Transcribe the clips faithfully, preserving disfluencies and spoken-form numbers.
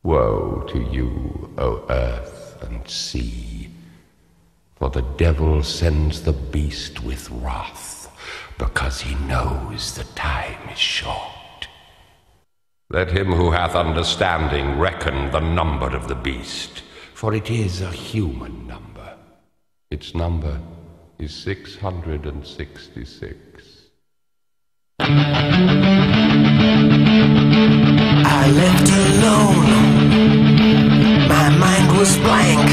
Woe to you, O earth and sea, for the devil sends the beast with wrath, because he knows the time is short. Let him who hath understanding reckon the number of the beast, for it is a human number. Its number is six hundred and sixty-six. I left alone, my mind was blank.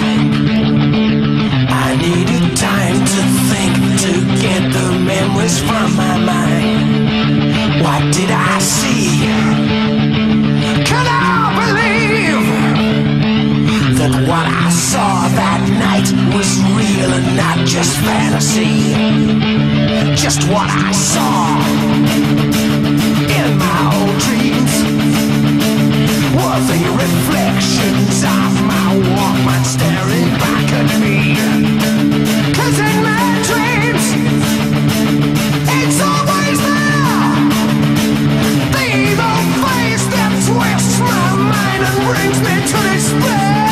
I needed time to think, to get the memories from my mind. What did I see? Could I believe that what I saw that night was real and not just fantasy? Just what I saw in my old dreams were the reflections of my Walkman staring back at me. 'Cause in my dreams, it's always there, the evil face that twists my mind and brings me to despair.